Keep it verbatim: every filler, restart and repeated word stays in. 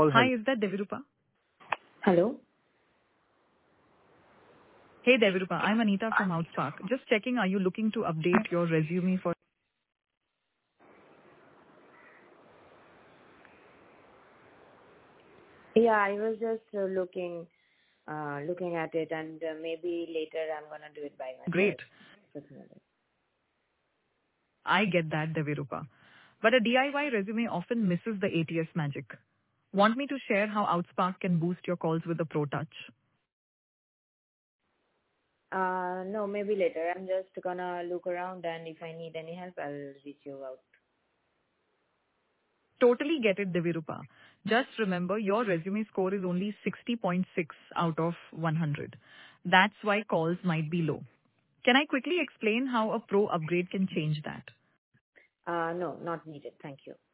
call Hi, has... is that Devirupa? Hello? Hey, Devirupa. I'm Anita from Outspark. Just checking, are you looking to update your resume for... Yeah, I was just uh, looking uh, looking at it, and uh, maybe later I'm going to do it by myself. Great. I get that, Devirupa. But a D I Y resume often misses the A T S magic. Want me to share how Outspark can boost your calls with a Pro Touch? Uh, no, maybe later. I'm just going to look around, and if I need any help, I'll reach you out. Totally get it, Devirupa. Just remember, your resume score is only sixty point six out of one hundred. That's why calls might be low. Can I quickly explain how a Pro upgrade can change that? Uh, no, not needed. Thank you.